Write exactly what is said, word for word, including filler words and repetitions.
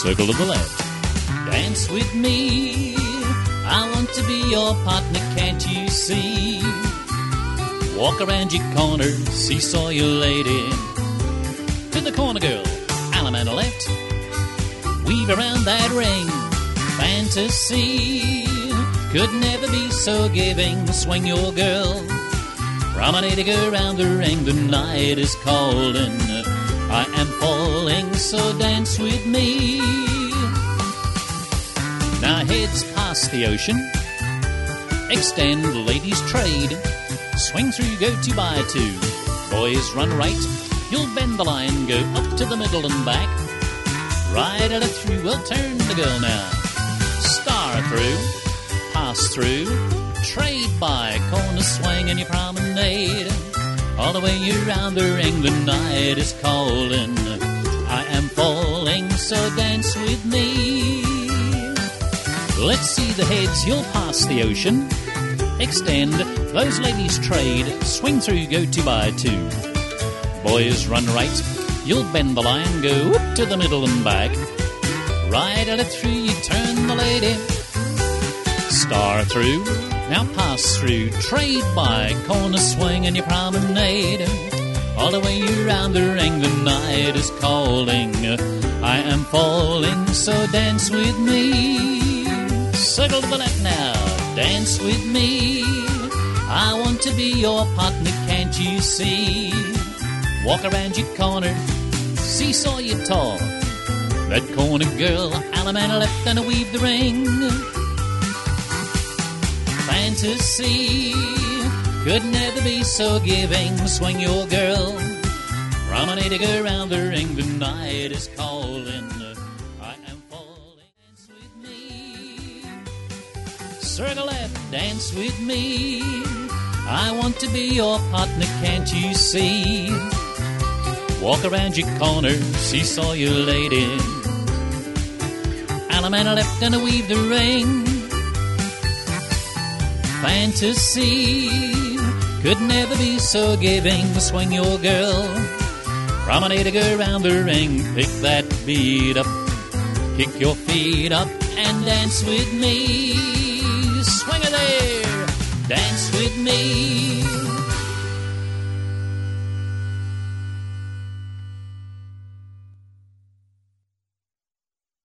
circle to the left. Dance with me, I want to be your partner, can't you see? Walk around your corner, seesaw your lady. To the corner, girl, Allemande left. Weave around that ring, fantasy could never be so giving. Swing your girl, promenade around the ring. The night is calling, I am falling, so dance with me. Now heads past the ocean, extend ladies' trade. Swing through, go two by two. Boys run right, you'll bend the line, go up to the middle and back. Ride it through, we'll turn the girl now. Star through, pass through, trade by, corner swing and your promenade. All the way around the ring, the night is calling. I am falling, so dance with me. Let's see the heads, you'll pass the ocean. Extend, those ladies trade. Swing through, go two by two. Boys run right, you'll bend the line, go up to the middle and back. Ride it through, you turn the lady. Star through, now pass through. Trade by, corner swing and your promenade. All the way around the ring, the night is calling. I am falling, so dance with me. Circle to the left now, dance with me. I want to be your partner, can't you see? Walk around your corner, seesaw your tall. That corner girl, Allemande left and weave the ring. Fantasy could never be so giving. Swing your girl, promenade around the ring. The night is calling. I am falling. Dance with me. Circle left, dance with me. I want to be your partner, can't you see? Walk around your corner, seesaw your lady. Allemande left and weave the ring. Fantasy could never be so giving. Swing your girl, promenade around the ring. Pick that beat up, kick your feet up and dance with me. Swing it there, dance with me.